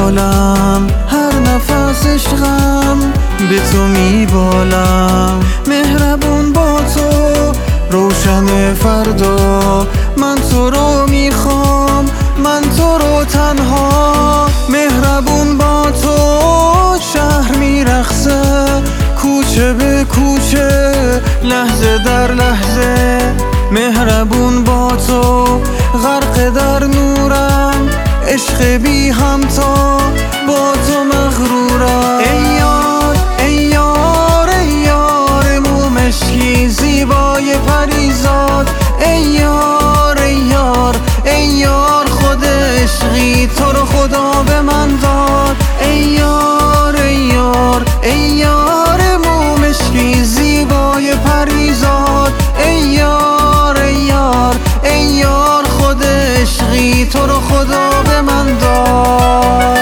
عالم، هر نفس عشقم به تو میبالم. مهربون با تو روشن فردا، من تو رو میخوام، من تو رو تنها. مهربون با تو شهر میرقصه، کوچه به کوچه، لحظه در لحظه. مهربون با تو غرق در نورم، عشق بی همتا با تو مغرورم. ای یار ای یار ای یار مو مشکی زیبای پریزاد. ای یار ای یار ای یار خود عشقی تو رو خدا به من داد. ای یار ای یار ای یار مو مشکی زیبای پریزاد. ای یار ای یار ای یار خود عشقی تو رو خدا به من داد.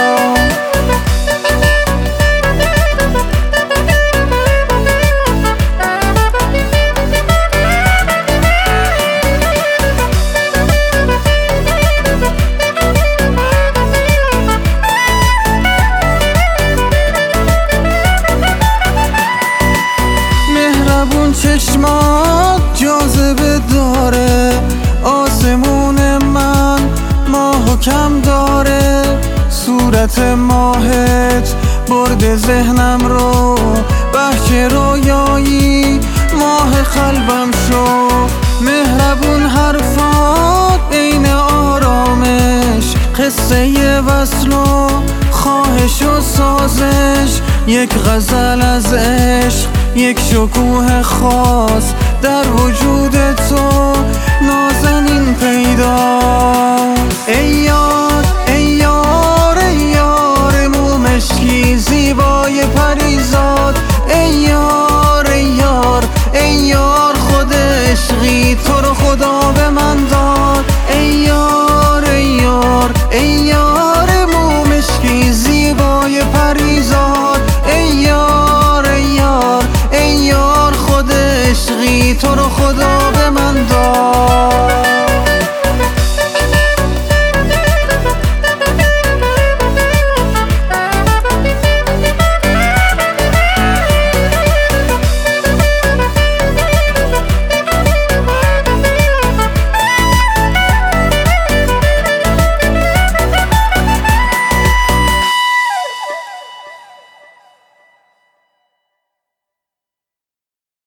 مهربون چشمات جاذبه داره، آسمون من ماهو کم داره. صورت ماهت برد ذهنم رو، بحچه رویایی ماه قلبم شو. مهربون حرفات عین آرامش، قصه وصل و خواهش و سازش. یک غزل از عشق، یک شکوه خاص در وجود تو نازنین پیدا. ای یار